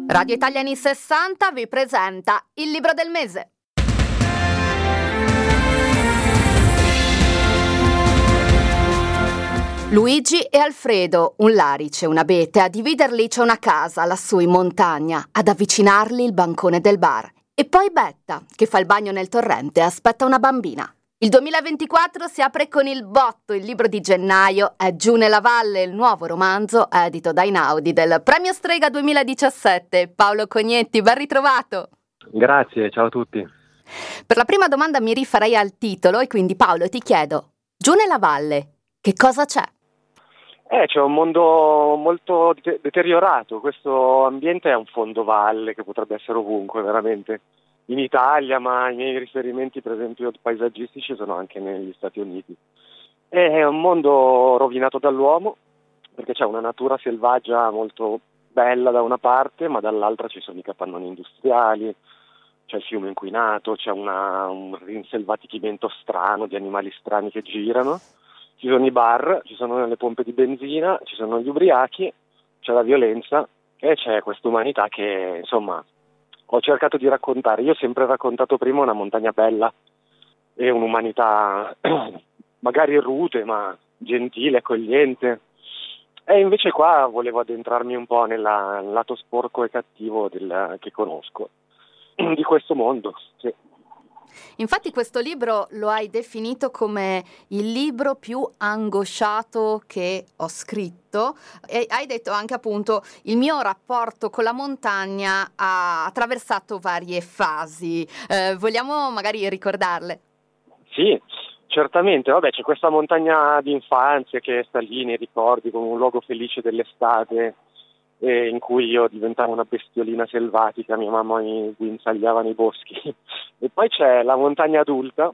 Radio Italia anni 60 vi presenta il libro del mese. Luigi e Alfredo, un larice, un abete, a dividerli c'è una casa lassù in montagna, ad avvicinarli il bancone del bar. E poi Betta, che fa il bagno nel torrente e aspetta una bambina. Il 2024 si apre con Il botto, il libro di gennaio, è Giù nella valle, il nuovo romanzo edito da Einaudi del Premio Strega 2017. Paolo Cognetti, ben ritrovato! Grazie, ciao a tutti. Per la prima domanda mi rifarei al titolo e quindi Paolo ti chiedo, Giù nella valle, che cosa c'è? C'è un mondo molto deteriorato, questo ambiente è un fondovalle che potrebbe essere ovunque veramente. In Italia, ma i miei riferimenti per esempio paesaggistici sono anche negli Stati Uniti. È un mondo rovinato dall'uomo, perché c'è una natura selvaggia molto bella da una parte, ma dall'altra ci sono i capannoni industriali, c'è il fiume inquinato, c'è un rinselvatichimento strano di animali strani che girano, ci sono i bar, ci sono le pompe di benzina, ci sono gli ubriachi, c'è la violenza e c'è questa umanità che insomma ho cercato di raccontare. Io ho sempre raccontato prima una montagna bella e un'umanità magari rude ma gentile, accogliente, e invece qua volevo addentrarmi un po' nel lato sporco e cattivo che conosco di questo mondo, sì. Infatti questo libro lo hai definito come il libro più angosciato che ho scritto e hai detto anche appunto il mio rapporto con la montagna ha attraversato varie fasi. Vogliamo magari ricordarle? Sì, certamente. Vabbè, c'è questa montagna di infanzia che sta lì nei ricordi come un luogo felice dell'estate, in cui io diventavo una bestiolina selvatica, mia mamma mi guinzagliava nei boschi. E poi c'è la montagna adulta,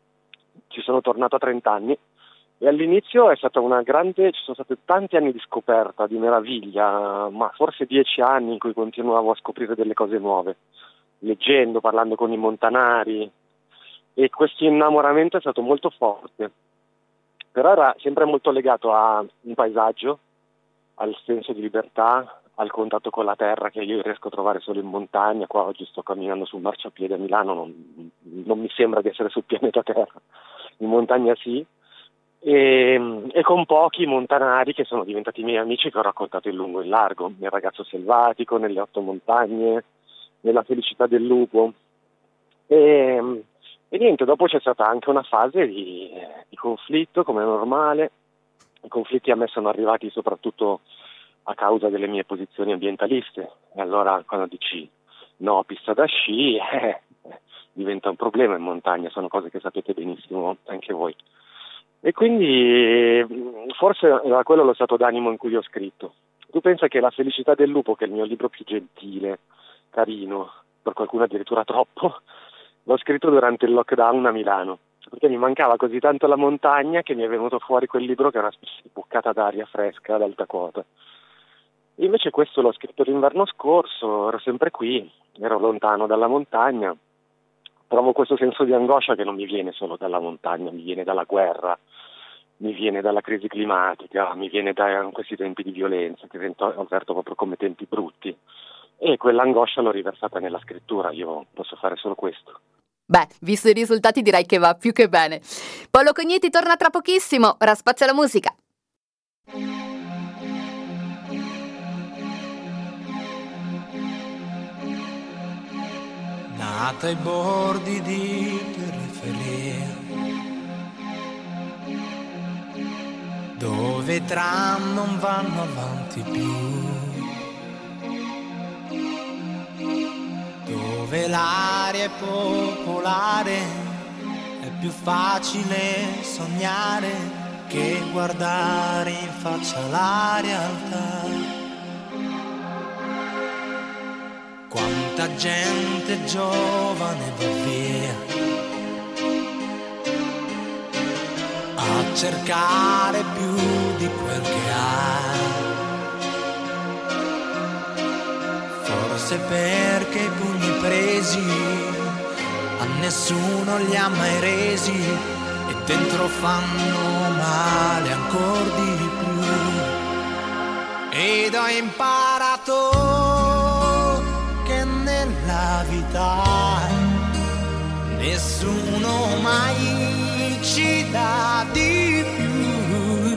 ci sono tornato a 30 anni e all'inizio ci sono stati tanti anni di scoperta, di meraviglia, ma forse 10 anni in cui continuavo a scoprire delle cose nuove, leggendo, parlando con i montanari, e questo innamoramento è stato molto forte, però era sempre molto legato a un paesaggio, al senso di libertà, al contatto con la terra che io riesco a trovare solo in montagna. Qua oggi sto camminando sul marciapiede a Milano, non mi sembra di essere sul pianeta Terra, in montagna sì, e con pochi montanari che sono diventati miei amici, che ho raccontato in lungo e in largo, nel ragazzo selvatico, nelle 8 montagne, nella felicità del lupo, e niente, dopo c'è stata anche una fase di conflitto, come è normale. I conflitti a me sono arrivati soprattutto a causa delle mie posizioni ambientaliste, e allora quando dici no pista da sci diventa un problema in montagna, sono cose che sapete benissimo anche voi, e quindi forse era quello lo stato d'animo in cui ho scritto. Tu pensa che La felicità del lupo, che è il mio libro più gentile, carino, per qualcuno addirittura troppo, l'ho scritto durante il lockdown a Milano, perché mi mancava così tanto la montagna che mi è venuto fuori quel libro che è una specie di boccata d'aria fresca ad alta quota. E invece questo l'ho scritto l'inverno scorso, ero sempre qui, ero lontano dalla montagna, provo questo senso di angoscia che non mi viene solo dalla montagna, mi viene dalla guerra, mi viene dalla crisi climatica, mi viene da questi tempi di violenza che ho avverto proprio come tempi brutti, e quell'angoscia l'ho riversata nella scrittura. Io posso fare solo questo. Beh, visto i risultati direi che va più che bene. Paolo Cognetti torna tra pochissimo, ora spazio alla musica. Nata ai bordi di periferia, dove i tram non vanno avanti più, dove l'aria è popolare, è più facile sognare che guardare in faccia la realtà. Quanta gente giovane va via a cercare più di quel che ha, forse perché i pugni presi a nessuno li ha mai resi e dentro fanno male ancor di più. Ed ho imparato salita, nessuno mai ci dà di più.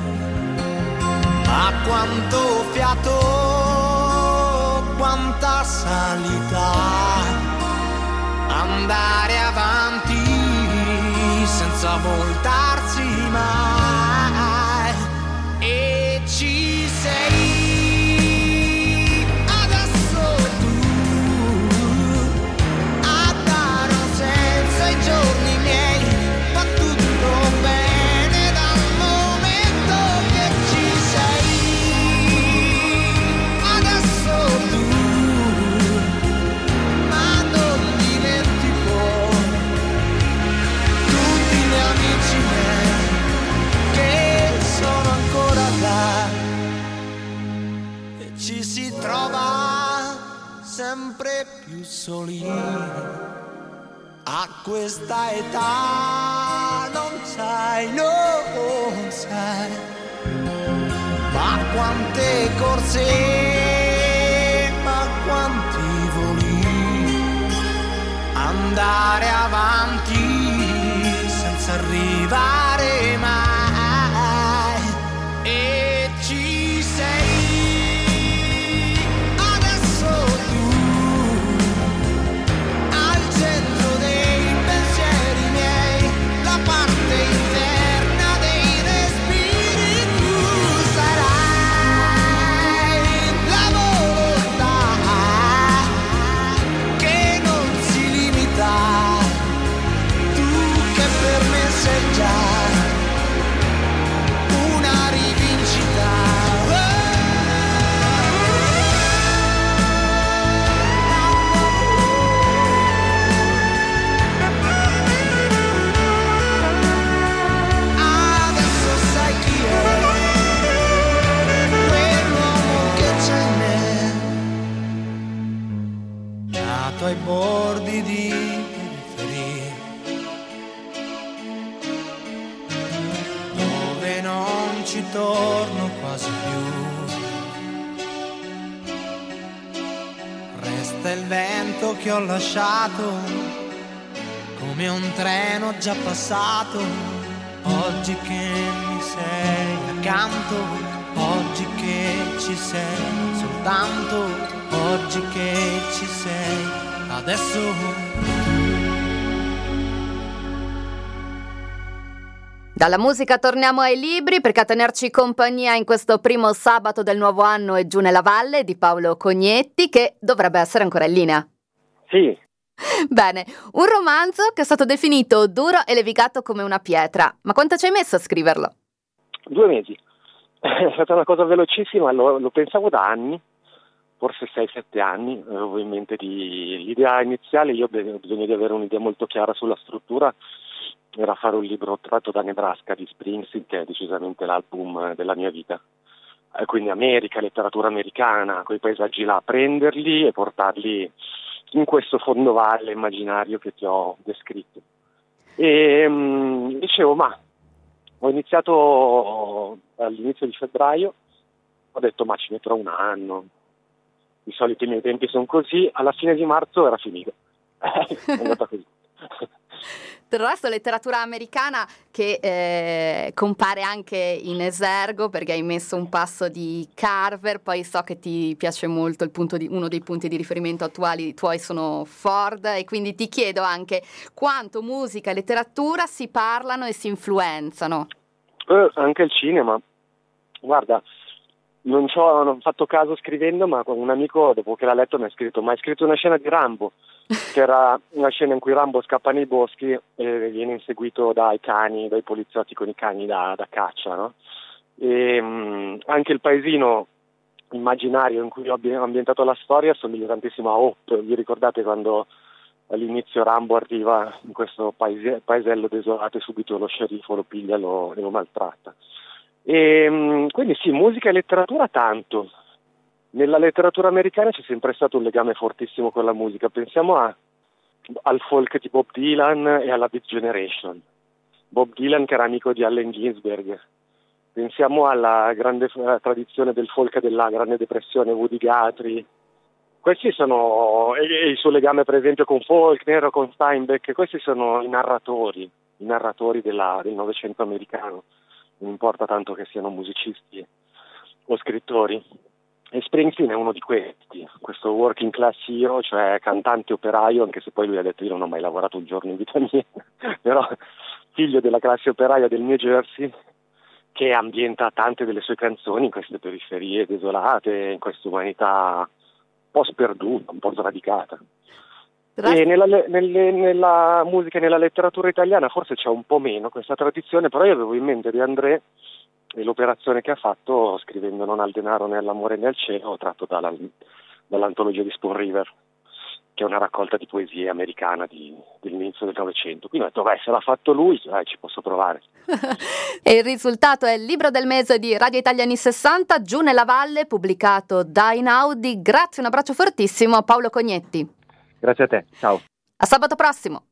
Ma quanto fiato, quanta salita, andare avanti senza voltarsi mai. E ci sei adesso tu a dare un senso ai giorni miei, va tutto bene dal momento che ci sei adesso tu, ma non dimentico tutti gli amici miei che sono ancora là. E ci si trova sempre più soli a questa età, non sai, non sai, ma quante corse, ma quanti voli, andare avanti senza arrivare mai. E ci sei adesso tu al centro dei pensieri miei, la parte interna dei respiri. Tu sarai la volontà che non si limita, tu che per me sei già una rivincita. Adesso sai chi è quell'uomo che c'è in me, nato ai bordi di periferia, dove non ci torno quasi più. Resta il vento che ho lasciato, come un treno già passato. Oggi che mi sei accanto, oggi che ci sei soltanto, oggi che ci sei adesso. Dalla musica torniamo ai libri, perché a tenerci compagnia in questo primo sabato del nuovo anno è Giù nella Valle di Paolo Cognetti, che dovrebbe essere ancora in linea. Sì, Bene, un romanzo che è stato definito duro e levigato come una pietra. Ma quanto ci hai messo a scriverlo? 2 mesi. È stata una cosa velocissima, lo pensavo da anni, forse 6-7 anni, avevo in mente l'idea iniziale. Io ho bisogno di avere un'idea molto chiara sulla struttura, era fare un libro tratto da Nebraska di Springsteen, che è decisamente l'album della mia vita. Quindi America, letteratura americana, quei paesaggi là, prenderli e portarli in questo fondovalle immaginario che ti ho descritto. E dicevo, ma ho iniziato all'inizio di febbraio, ho detto ma ci metterò un anno, di solito i miei tempi sono così, alla fine di marzo era finito. È andata così. Del resto letteratura americana che compare anche in Esergo, perché hai messo un passo di Carver, poi so che ti piace molto uno dei punti di riferimento attuali tuoi sono Ford, e quindi ti chiedo anche quanto musica e letteratura si parlano e si influenzano. Anche il cinema, guarda, non ho fatto caso scrivendo, ma un amico dopo che l'ha letto mi ha scritto: ma hai scritto una scena di Rambo, che era una scena in cui Rambo scappa nei boschi e viene inseguito dai cani, dai poliziotti con i cani da caccia, no? E anche il paesino immaginario in cui ho ambientato la storia somiglia tantissimo a Hope. Vi ricordate quando all'inizio Rambo arriva in questo paesello desolato e subito lo sceriffo lo piglia e lo maltratta? E quindi sì, musica e letteratura tanto. Nella letteratura americana c'è sempre stato un legame fortissimo con la musica. Pensiamo al folk di Bob Dylan e alla Beat Generation. Bob Dylan che era amico di Allen Ginsberg. Pensiamo alla grande tradizione del folk della Grande Depressione, Woody Guthrie, Questi sono, e il suo legame per esempio con Faulkner o con Steinbeck, questi sono i narratori del Novecento americano, non importa tanto che siano musicisti o scrittori. E Springsteen è uno di questi, questo working class hero, cioè cantante operaio, anche se poi lui ha detto io non ho mai lavorato un giorno in vita mia, però figlio della classe operaia del New Jersey, che ambienta tante delle sue canzoni in queste periferie desolate, in questa umanità un po' sperduta, un po' sradicata. E nella musica e nella letteratura italiana forse c'è un po' meno questa tradizione, però io avevo in mente di André e l'operazione che ha fatto scrivendo Non al denaro né all'amore né al cielo, tratto dall'antologia di Spoon River, che è una raccolta di poesie americana dell'inizio del Novecento. Quindi ho detto, se l'ha fatto lui, ci posso provare. E il risultato è il libro del mese di Radio Italia anni 60, Giù nella valle, pubblicato da Einaudi. Grazie, un abbraccio fortissimo a Paolo Cognetti. Grazie a te, ciao. A sabato prossimo.